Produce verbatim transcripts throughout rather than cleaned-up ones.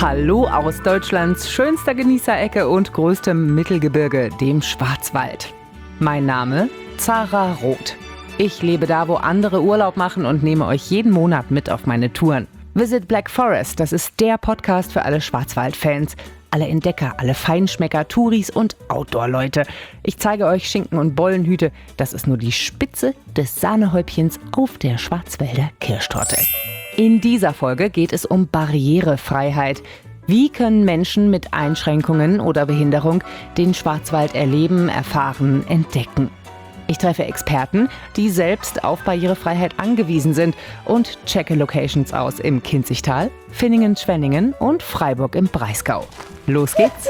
Hallo aus Deutschlands schönster Genießerecke und größtem Mittelgebirge, dem Schwarzwald. Mein Name? Zara Roth. Ich lebe da, wo andere Urlaub machen und nehme euch jeden Monat mit auf meine Touren. Visit Black Forest, das ist der Podcast für alle Schwarzwald-Fans. Alle Entdecker, alle Feinschmecker, Touris und Outdoor-Leute. Ich zeige euch Schinken und Bollenhüte. Das ist nur die Spitze des Sahnehäubchens auf der Schwarzwälder Kirschtorte. In dieser Folge geht es um Barrierefreiheit. Wie können Menschen mit Einschränkungen oder Behinderung den Schwarzwald erleben, erfahren, entdecken? Ich treffe Experten, die selbst auf Barrierefreiheit angewiesen sind und checke Locations aus im Kinzigtal, Vinningen-Schwenningen und Freiburg im Breisgau. Los geht's!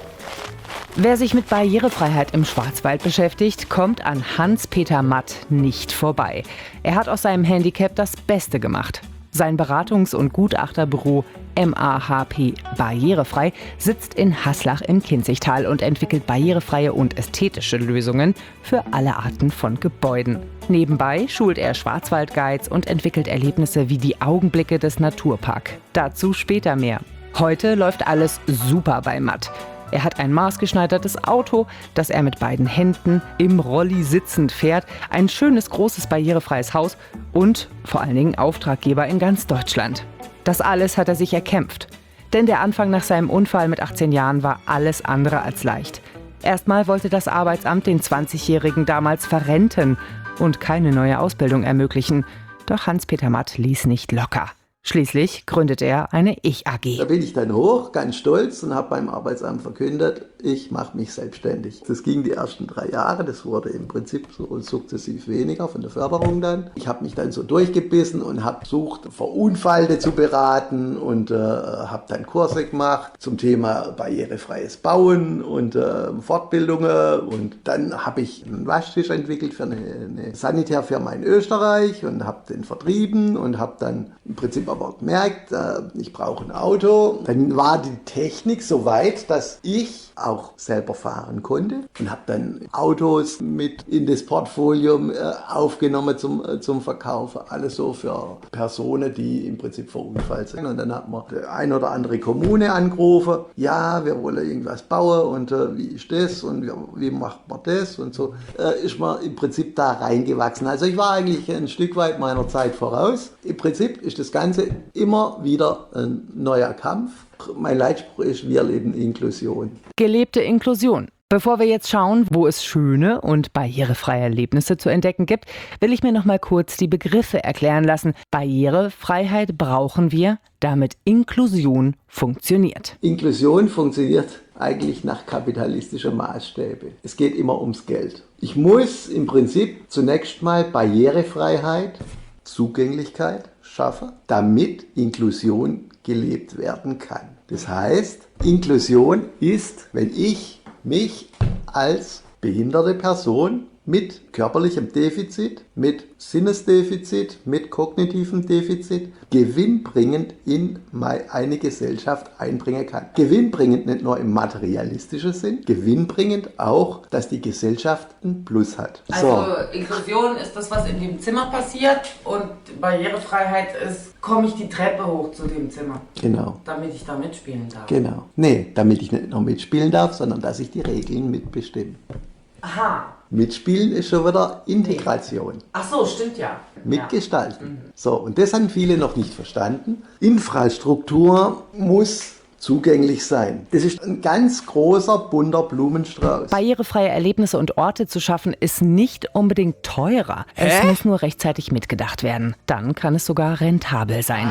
Wer sich mit Barrierefreiheit im Schwarzwald beschäftigt, kommt an Hans-Peter Matt nicht vorbei. Er hat aus seinem Handicap das Beste gemacht. Sein Beratungs- und Gutachterbüro M A H P Barrierefrei sitzt in Haslach im Kinzigtal und entwickelt barrierefreie und ästhetische Lösungen für alle Arten von Gebäuden. Nebenbei schult er Schwarzwaldguides und entwickelt Erlebnisse wie die Augenblicke des Naturpark. Dazu später mehr. Heute läuft alles super bei Matt. Er hat ein maßgeschneidertes Auto, das er mit beiden Händen im Rolli sitzend fährt, ein schönes, großes, barrierefreies Haus und vor allen Dingen Auftraggeber in ganz Deutschland. Das alles hat er sich erkämpft. Denn der Anfang nach seinem Unfall mit achtzehn Jahren war alles andere als leicht. Erstmal wollte das Arbeitsamt den zwanzigjährigen damals verrenten und keine neue Ausbildung ermöglichen. Doch Hans-Peter Matt ließ nicht locker. Schließlich gründet er eine Ich-A G. Da bin ich dann hoch, ganz stolz, und habe beim Arbeitsamt verkündet, ich mache mich selbstständig. Das ging die ersten drei Jahre, das wurde im Prinzip so sukzessiv weniger von der Förderung dann. Ich habe mich dann so durchgebissen und habe versucht, Verunfallte zu beraten und äh, habe dann Kurse gemacht zum Thema barrierefreies Bauen und äh, Fortbildungen. Und dann habe ich einen Waschtisch entwickelt für eine, eine Sanitärfirma in Österreich und habe den vertrieben und habe dann im Prinzip aber gemerkt, äh, ich brauche ein Auto. Dann war die Technik so weit, dass ich auch selber fahren konnte und habe dann Autos mit in das Portfolio äh, aufgenommen zum, äh, zum Verkaufen. Alles so für Personen, die im Prinzip verunfallt sind. Und dann hat man die ein oder andere Kommune angerufen. Ja, wir wollen irgendwas bauen und äh, wie ist das und wie, wie macht man das? Und so äh, ist man im Prinzip da reingewachsen. Also ich war eigentlich ein Stück weit meiner Zeit voraus. Im Prinzip ist das Ganze immer wieder ein neuer Kampf. Mein Leitspruch ist, wir leben Inklusion. Gelebte Inklusion. Bevor wir jetzt schauen, wo es schöne und barrierefreie Erlebnisse zu entdecken gibt, will ich mir noch mal kurz die Begriffe erklären lassen. Barrierefreiheit brauchen wir, damit Inklusion funktioniert. Inklusion funktioniert eigentlich nach kapitalistischen Maßstäben. Es geht immer ums Geld. Ich muss im Prinzip zunächst mal Barrierefreiheit, Zugänglichkeit schaffen, damit Inklusion gelebt werden kann. Das heißt, Inklusion ist, wenn ich mich als behinderte Person mit körperlichem Defizit, mit Sinnesdefizit, mit kognitivem Defizit gewinnbringend in eine Gesellschaft einbringen kann. Gewinnbringend nicht nur im materialistischen Sinn, gewinnbringend auch, dass die Gesellschaft einen Plus hat. Also so. Inklusion ist das, was in dem Zimmer passiert, und Barrierefreiheit ist, komme ich die Treppe hoch zu dem Zimmer. Genau. Damit ich da mitspielen darf. Genau. Nee, damit ich nicht nur mitspielen darf, sondern dass ich die Regeln mitbestimme. Aha. Mitspielen ist schon wieder Integration. Ach so, stimmt ja. Mitgestalten. Ja. Mhm. So, und das haben viele noch nicht verstanden. Infrastruktur muss zugänglich sein. Das ist ein ganz großer, bunter Blumenstrauß. Barrierefreie Erlebnisse und Orte zu schaffen, ist nicht unbedingt teurer. Hä? Es muss nur rechtzeitig mitgedacht werden. Dann kann es sogar rentabel sein.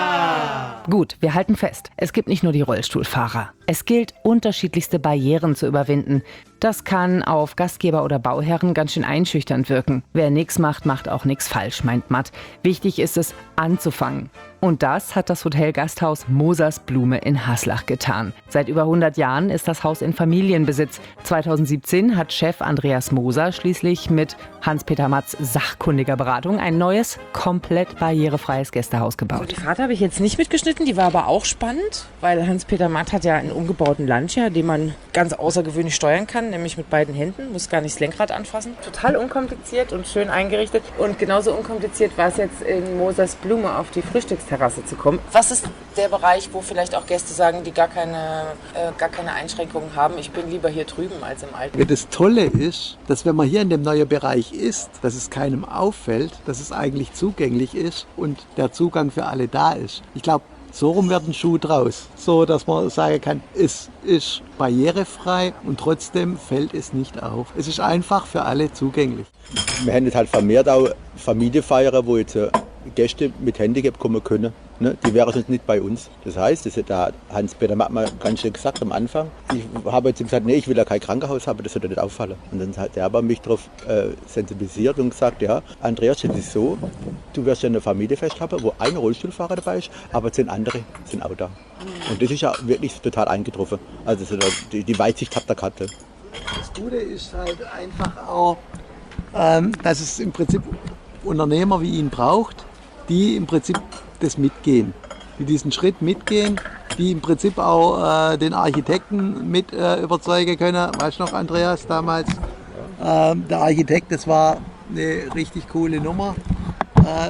Ah. Gut, wir halten fest. Es gibt nicht nur die Rollstuhlfahrer. Es gilt, unterschiedlichste Barrieren zu überwinden. Das kann auf Gastgeber oder Bauherren ganz schön einschüchternd wirken. Wer nichts macht, macht auch nichts falsch, meint Matt. Wichtig ist es, anzufangen. Und das hat das Hotel Gasthaus Mosers Blume in Haslach getan. Seit über hundert Jahren ist das Haus in Familienbesitz. zweitausendsiebzehn hat Chef Andreas Moser schließlich mit Hans-Peter Matts sachkundiger Beratung ein neues, komplett barrierefreies Gästehaus gebaut. Also die Fahrt habe ich jetzt nicht mitgeschnitten, die war aber auch spannend, weil Hans-Peter Matt hat ja in umgebauten Lancia, den man ganz außergewöhnlich steuern kann, nämlich mit beiden Händen, muss gar nicht das Lenkrad anfassen. Total unkompliziert und schön eingerichtet. Und genauso unkompliziert war es jetzt in Mosers Blume auf die Frühstücksterrasse zu kommen. Was ist der Bereich, wo vielleicht auch Gäste sagen, die gar keine, äh, gar keine Einschränkungen haben? Ich bin lieber hier drüben als im Alten. Das Tolle ist, dass wenn man hier in dem neuen Bereich ist, dass es keinem auffällt, dass es eigentlich zugänglich ist und der Zugang für alle da ist. Ich glaube, so rum wird ein Schuh draus. So, dass man sagen kann, es ist barrierefrei und trotzdem fällt es nicht auf. Es ist einfach für alle zugänglich. Wir haben jetzt halt vermehrt auch Familienfeiern, wo jetzt Gäste mit Handicap kommen können. Ne? Die wären sonst nicht bei uns. Das heißt, das hat der Hans-Peter Mattmann ganz schön gesagt am Anfang. Ich habe jetzt gesagt, nee, ich will ja kein Krankenhaus haben, das sollte nicht auffallen. Und dann hat er aber mich darauf äh, sensibilisiert und gesagt, ja, Andreas, das ist so, du wirst ja eine Familienfest haben, wo ein Rollstuhlfahrer dabei ist, aber zehn andere sind auch da. Und das ist ja wirklich total eingetroffen. Also die, die Weitsicht hat der Karte. Das Gute ist halt einfach auch, ähm, dass es im Prinzip Unternehmer wie ihn braucht, die im Prinzip das mitgehen, die diesen Schritt mitgehen, die im Prinzip auch äh, den Architekten mit äh, überzeugen können. Weißt du noch, Andreas, damals, ähm, der Architekt, das war eine richtig coole Nummer. Äh,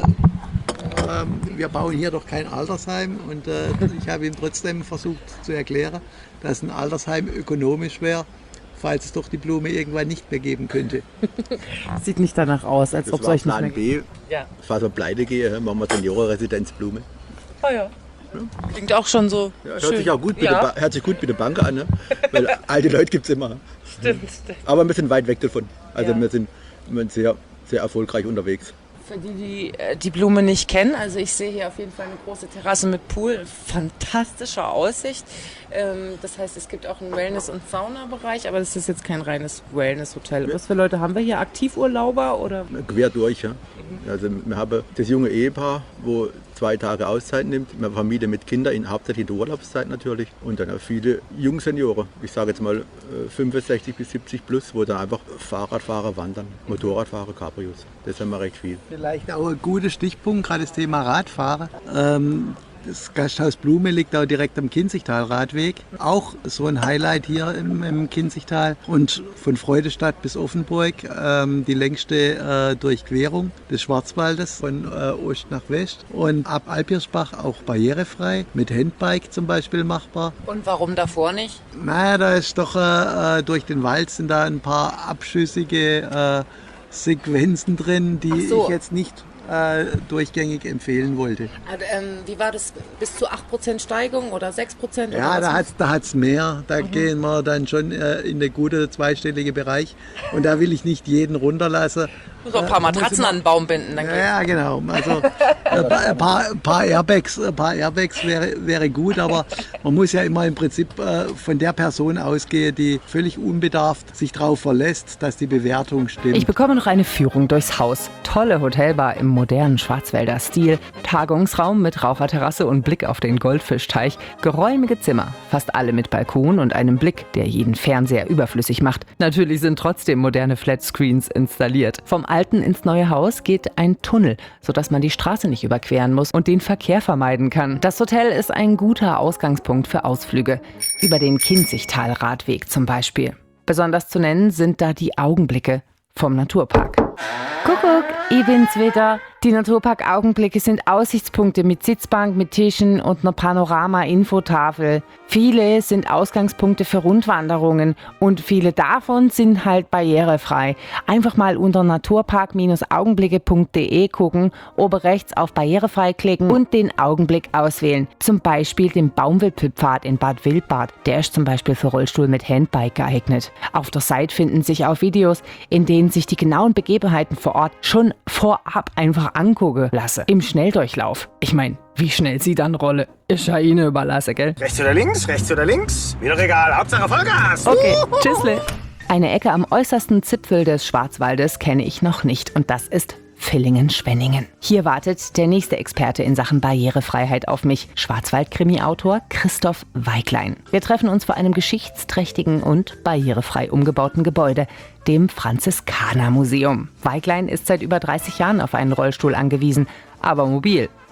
ähm, wir bauen hier doch kein Altersheim und äh, ich habe ihm trotzdem versucht zu erklären, dass ein Altersheim ökonomisch wäre, falls es doch die Blume irgendwann nicht mehr geben könnte. Sieht nicht danach aus, als ob es euch nicht mehr B. Ja. Falls wir pleite gehen, machen wir Seniorenresidenz Blume. Oh ja. Klingt auch schon so ja, hört schön. Sich auch gut mit ja. der hört sich gut mit der Bank an, ne? Weil alte Leute gibt es immer. Stimmt, stimmt. Aber wir sind weit weg davon. Also Ja. wir sind, wir sind sehr, sehr erfolgreich unterwegs. Für die, die äh, die Blume nicht kennen, also ich sehe hier auf jeden Fall eine große Terrasse mit Pool, fantastische Aussicht. Ähm, das heißt, es gibt auch einen Wellness- und Sauna-Bereich, aber das ist jetzt kein reines Wellness-Hotel. Was für Leute haben wir hier? Aktivurlauber oder? Quer durch, ja. Also wir haben das junge Ehepaar, wo zwei Tage Auszeit nimmt. Wir haben Familie mit Kindern, in hauptsächlich in der Urlaubszeit natürlich. Und dann auch viele Jungsenioren, ich sage jetzt mal fünfundsechzig bis siebzig plus, wo dann einfach Fahrradfahrer wandern, Motorradfahrer, Cabrios. Das haben wir recht viel. Vielleicht auch ein guter Stichpunkt, gerade das Thema Radfahren. Ähm, das Gasthaus Blume liegt auch direkt am Kinzigtal-Radweg. Auch so ein Highlight hier im, im Kinzigtal. Und von Freudestadt bis Offenburg ähm, die längste äh, Durchquerung des Schwarzwaldes von äh, Ost nach West. Und ab Alpierschbach auch barrierefrei, mit Handbike zum Beispiel machbar. Und warum davor nicht? Naja, da ist doch äh, durch den Wald sind da ein paar abschüssige äh, Sequenzen drin, die Ach so. ich jetzt nicht äh, durchgängig empfehlen wollte. Also, ähm, wie war das? Bis zu acht Prozent Steigung oder sechs Prozent? Ja, da hat es da hat's mehr. Da mhm. gehen wir dann schon äh, in den guten zweistelligen Bereich. Und da will ich nicht jeden runterlassen. Muss auch ein paar Matratzen äh, an den Baum binden. Dann ja, ja, genau. Also ein paar, ein paar, ein paar Airbags, ein paar Airbags wäre, wäre gut, aber man muss ja immer im Prinzip äh, von der Person ausgehen, die völlig unbedarft sich darauf verlässt, dass die Bewertung stimmt. Ich bekomme noch eine Führung durchs Haus. Tolle Hotelbar im modernen Schwarzwälder Stil, Tagungsraum mit Raucherterrasse und Blick auf den Goldfischteich, geräumige Zimmer, fast alle mit Balkon und einem Blick, der jeden Fernseher überflüssig macht. Natürlich sind trotzdem moderne Flatscreens installiert. Vom alten ins neue Haus geht ein Tunnel, sodass man die Straße nicht überqueren muss und den Verkehr vermeiden kann. Das Hotel ist ein guter Ausgangspunkt für Ausflüge, über den Kinzigtal-Radweg zum Beispiel. Besonders zu nennen sind da die Augenblicke vom Naturpark. Kuckuck, ich bin's wieder. Die Naturpark-Augenblicke sind Aussichtspunkte mit Sitzbank, mit Tischen und einer Panorama-Infotafel. Viele sind Ausgangspunkte für Rundwanderungen und viele davon sind halt barrierefrei. Einfach mal unter naturpark augenblicke punkt de gucken, oben rechts auf barrierefrei klicken und den Augenblick auswählen. Zum Beispiel den Baumwipfelpfad in Bad Wildbad. Der ist zum Beispiel für Rollstuhl mit Handbike geeignet. Auf der Seite finden sich auch Videos, in denen sich die genauen Begebenheiten vor Ort schon vorab einfach angucken lasse. Im Schnelldurchlauf. Ich meine, wie schnell sie dann rolle, ist ja Ihnen überlassen, gell? Rechts oder links, rechts oder links, mir doch egal, Hauptsache Vollgas. Okay, tschüssle. Eine Ecke am äußersten Zipfel des Schwarzwaldes kenne ich noch nicht und das ist Villingen-Schwenningen. Hier wartet der nächste Experte in Sachen Barrierefreiheit auf mich, Schwarzwald-Krimi-Autor Christoph Weiglein. Wir treffen uns vor einem geschichtsträchtigen und barrierefrei umgebauten Gebäude, dem Franziskaner-Museum. Weiglein ist seit über dreißig Jahren auf einen Rollstuhl angewiesen, aber mobil.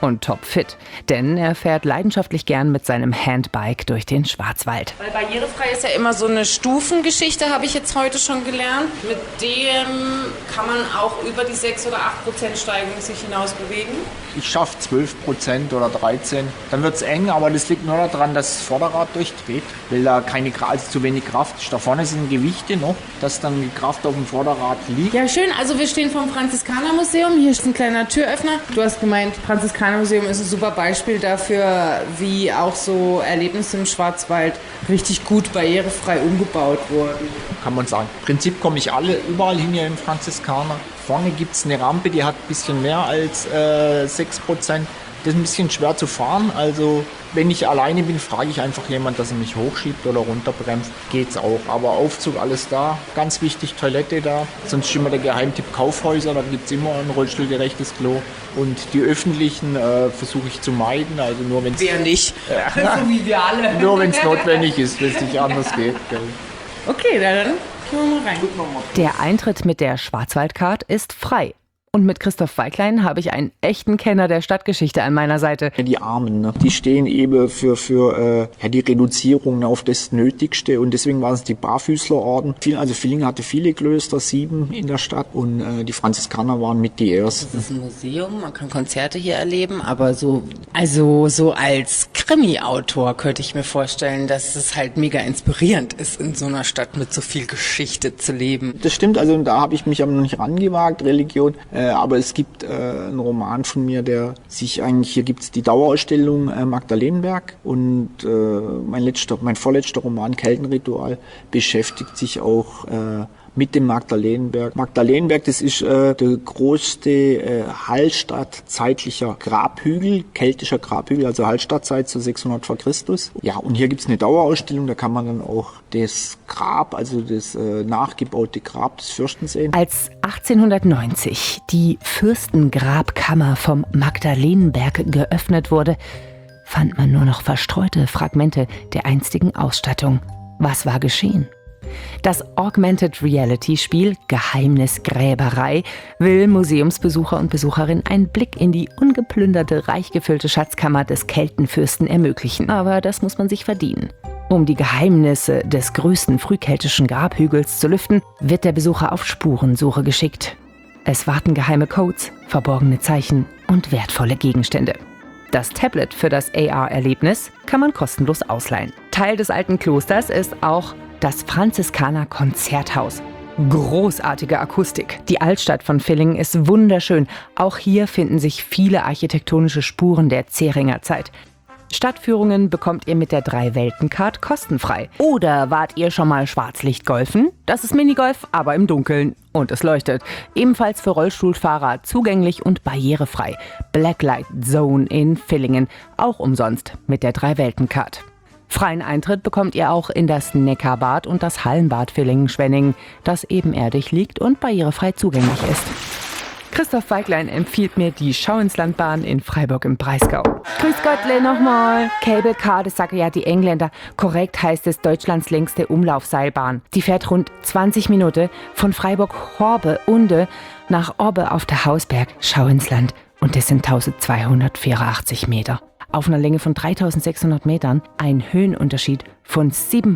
und topfit, denn er fährt leidenschaftlich gern mit seinem Handbike durch den Schwarzwald. Weil barrierefrei ist ja immer so eine Stufengeschichte, habe ich jetzt heute schon gelernt. Mit dem kann man auch über die sechs oder acht Prozent Steigung sich hinaus bewegen. Ich schaffe zwölf Prozent oder dreizehn. Dann wird es eng, aber das liegt nur daran, dass das Vorderrad durchdreht, weil da keine, also zu wenig Kraft ist. Da vorne sind Gewichte noch, dass dann die Kraft auf dem Vorderrad liegt. Ja, schön. Also wir stehen vom Franziskanermuseum. Hier ist ein kleiner Türöffner. Du hast gemeint, Franziskanermuseum ist ein super Beispiel dafür, wie auch so Erlebnisse im Schwarzwald richtig gut barrierefrei umgebaut wurden. Kann man sagen. Im Prinzip komme ich alle überall hin hier im Franziskaner. Vorne gibt es eine Rampe, die hat ein bisschen mehr als äh, sechs Prozent. Das ist ein bisschen schwer zu fahren. Also wenn ich alleine bin, frage ich einfach jemanden, dass er mich hochschiebt oder runterbremst. Geht's auch. Aber Aufzug, alles da. Ganz wichtig, Toilette da. Sonst ist immer der Geheimtipp Kaufhäuser. Da gibt es immer ein rollstuhlgerechtes Klo. Und die öffentlichen äh, versuche ich zu meiden. Also nur wenn es... Wer nicht? Äh, so wie wir alle. Nur wenn es notwendig ist, wenn es nicht anders geht. Gell. Okay, dann gehen wir mal rein. Der Eintritt mit der Schwarzwaldcard ist frei. Und mit Christoph Weiglein habe ich einen echten Kenner der Stadtgeschichte an meiner Seite. Die Armen, ne? Die stehen eben für, für äh, ja, die Reduzierung auf das Nötigste. Und deswegen waren es die Barfüßlerorden. Also Villingen hatte viele Klöster, sieben in der Stadt. Und äh, die Franziskaner waren mit die ersten. Das ist ein Museum, man kann Konzerte hier erleben. Aber so, also so als Krimi-Autor könnte ich mir vorstellen, dass es halt mega inspirierend ist, in so einer Stadt mit so viel Geschichte zu leben. Das stimmt, also da habe ich mich aber noch nicht rangewagt, Religion. Äh, aber es gibt äh, einen Roman von mir, der sich eigentlich, hier gibt es die Dauerausstellung äh, Magdalenenberg und äh, mein letzter, mein vorletzter Roman Keltenritual beschäftigt sich auch äh, mit dem Magdalenenberg. Magdalenenberg, das ist äh, der größte äh, Hallstatt zeitlicher Grabhügel, keltischer Grabhügel, also Hallstattzeit zu sechshundert vor Christus. Ja, und hier gibt's eine Dauerausstellung, da kann man dann auch das Grab, also das äh, nachgebaute Grab des Fürsten sehen. Als achtzehnhundertneunzig die Fürstengrabkammer vom Magdalenenberg geöffnet wurde, fand man nur noch verstreute Fragmente der einstigen Ausstattung. Was war geschehen? Das Augmented Reality Spiel Geheimnisgräberei will Museumsbesucher und Besucherinnen einen Blick in die ungeplünderte, reich gefüllte Schatzkammer des Keltenfürsten ermöglichen. Aber das muss man sich verdienen. Um die Geheimnisse des größten frühkeltischen Grabhügels zu lüften, wird der Besucher auf Spurensuche geschickt. Es warten geheime Codes, verborgene Zeichen und wertvolle Gegenstände. Das Tablet für das A R-Erlebnis kann man kostenlos ausleihen. Teil des alten Klosters ist auch das Franziskaner-Konzerthaus. Großartige Akustik. Die Altstadt von Villingen ist wunderschön. Auch hier finden sich viele architektonische Spuren der Zähringer Zeit. Stadtführungen bekommt ihr mit der Drei-Welten-Card kostenfrei. Oder wart ihr schon mal Schwarzlichtgolfen? Das ist Minigolf, aber im Dunkeln. Und es leuchtet. Ebenfalls für Rollstuhlfahrer zugänglich und barrierefrei. Blacklight Zone in Villingen. Auch umsonst mit der Drei-Welten-Card. Freien Eintritt bekommt ihr auch in das Neckarbad und das Hallenbad Villingen-Schwenningen, das ebenerdig liegt und barrierefrei zugänglich ist. Christoph Weiglein empfiehlt mir die Schauinslandbahn in Freiburg im Breisgau. Grüß Gottle nochmal. Cable Car, das sagen ja die Engländer. Korrekt heißt es Deutschlands längste Umlaufseilbahn. Die fährt rund zwanzig Minuten von Freiburg-Horbe-Unde nach Orbe auf der Hausberg Schauinsland. Und das sind eintausendzweihundertvierundachtzig Meter. Auf einer Länge von dreitausendsechshundert Metern, ein Höhenunterschied von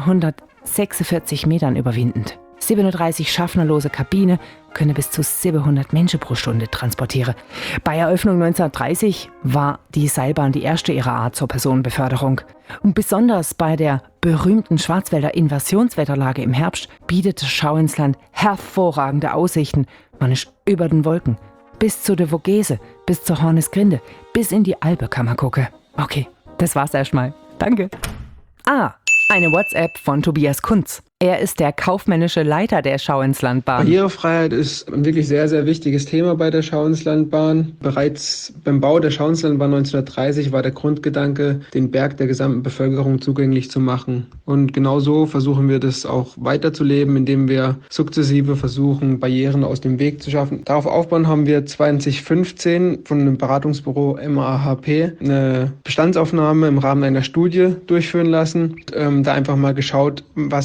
siebenhundertsechsundvierzig Metern überwindend. siebenunddreißig schaffnerlose Kabine können bis zu siebenhundert Menschen pro Stunde transportieren. Bei Eröffnung neunzehnhundertdreißig war die Seilbahn die erste ihrer Art zur Personenbeförderung. Und besonders bei der berühmten Schwarzwälder Inversionswetterlage im Herbst bietet das Schauinsland hervorragende Aussichten. Man ist über den Wolken, bis zu der Vogese, bis zur Hornesgrinde, bis in die Alpe kann man gucken. Okay, das war's erstmal. Danke. Ah, eine WhatsApp von Tobias Kunz. Er ist der kaufmännische Leiter der Schauinslandbahn. Barrierefreiheit ist ein wirklich sehr, sehr wichtiges Thema bei der Schauinslandbahn. Bereits beim Bau der Schauinslandbahn neunzehnhundertdreißig war der Grundgedanke, den Berg der gesamten Bevölkerung zugänglich zu machen. Und genau so versuchen wir das auch weiterzuleben, indem wir sukzessive versuchen, Barrieren aus dem Weg zu schaffen. Darauf aufbauen haben wir zwanzig fünfzehn von einem Beratungsbüro M A H P eine Bestandsaufnahme im Rahmen einer Studie durchführen lassen. Und, ähm, da einfach mal geschaut, was denn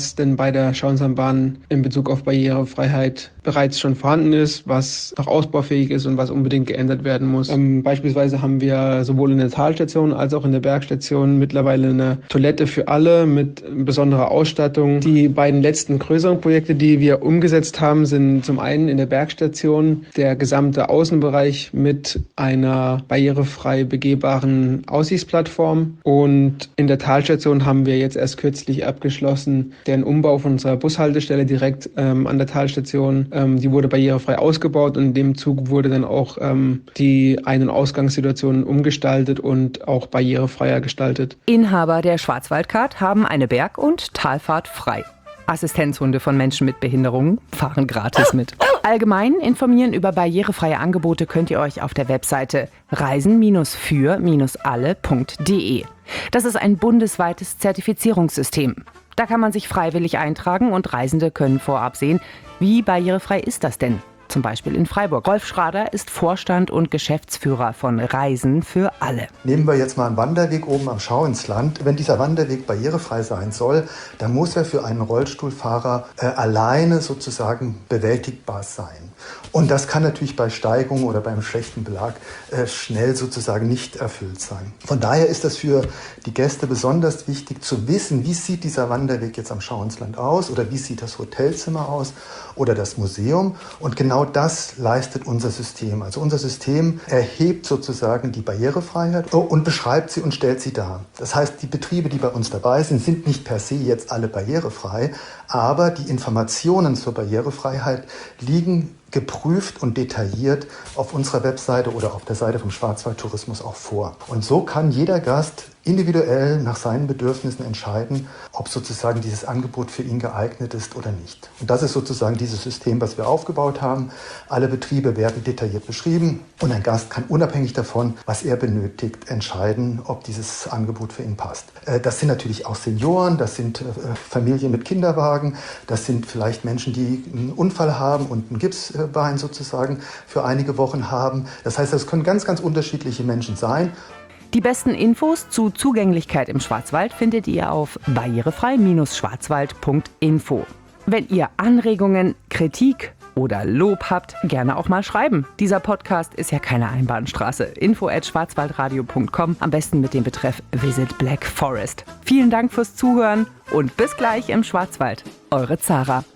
bei der Schauinslandbahn in Bezug auf Barrierefreiheit bereits schon vorhanden ist, was noch ausbaufähig ist und was unbedingt geändert werden muss. Ähm, beispielsweise haben wir sowohl in der Talstation als auch in der Bergstation mittlerweile eine Toilette für alle mit besonderer Ausstattung. Die beiden letzten größeren Projekte, die wir umgesetzt haben, sind zum einen in der Bergstation der gesamte Außenbereich mit einer barrierefrei begehbaren Aussichtsplattform, und in der Talstation haben wir jetzt erst kürzlich abgeschlossen den Umbau von unserer Bushaltestelle direkt ähm, an der Talstation. Ähm, die wurde barrierefrei ausgebaut und in dem Zug wurde dann auch ähm, die Ein- und Ausgangssituation umgestaltet und auch barrierefreier gestaltet. Inhaber der Schwarzwaldcard haben eine Berg- und Talfahrt frei. Assistenzhunde von Menschen mit Behinderungen fahren gratis mit. Allgemein informieren über barrierefreie Angebote könnt ihr euch auf der Webseite reisen für alle punkt de. Das ist ein bundesweites Zertifizierungssystem. Da kann man sich freiwillig eintragen und Reisende können vorab sehen, wie barrierefrei ist das denn? Zum Beispiel in Freiburg. Rolf Schrader ist Vorstand und Geschäftsführer von Reisen für alle. Nehmen wir jetzt mal einen Wanderweg oben am Schauinsland. Wenn dieser Wanderweg barrierefrei sein soll, dann muss er für einen Rollstuhlfahrer äh, alleine sozusagen bewältigbar sein. Und das kann natürlich bei Steigung oder beim schlechten Belag äh, schnell sozusagen nicht erfüllt sein. Von daher ist es für die Gäste besonders wichtig zu wissen, wie sieht dieser Wanderweg jetzt am Schauinsland aus oder wie sieht das Hotelzimmer aus oder das Museum. Und genau das leistet unser System. Also unser System erhebt sozusagen die Barrierefreiheit und beschreibt sie und stellt sie dar. Das heißt, die Betriebe, die bei uns dabei sind, sind nicht per se jetzt alle barrierefrei, aber die Informationen zur Barrierefreiheit liegen geprüft und detailliert auf unserer Webseite oder auf der Seite vom Schwarzwaldtourismus auch vor. Und so kann jeder Gast individuell nach seinen Bedürfnissen entscheiden, ob sozusagen dieses Angebot für ihn geeignet ist oder nicht. Und das ist sozusagen dieses System, was wir aufgebaut haben. Alle Betriebe werden detailliert beschrieben und ein Gast kann unabhängig davon, was er benötigt, entscheiden, ob dieses Angebot für ihn passt. Das sind natürlich auch Senioren, das sind Familien mit Kinderwagen, das sind vielleicht Menschen, die einen Unfall haben und ein Gipsbein sozusagen für einige Wochen haben. Das heißt, das können ganz, ganz unterschiedliche Menschen sein. Die besten Infos zu Zugänglichkeit im Schwarzwald findet ihr auf barrierefrei schwarzwald punkt info. Wenn ihr Anregungen, Kritik oder Lob habt, gerne auch mal schreiben. Dieser Podcast ist ja keine Einbahnstraße. info at schwarzwaldradio punkt com, am besten mit dem Betreff Visit Black Forest. Vielen Dank fürs Zuhören und bis gleich im Schwarzwald. Eure Zara.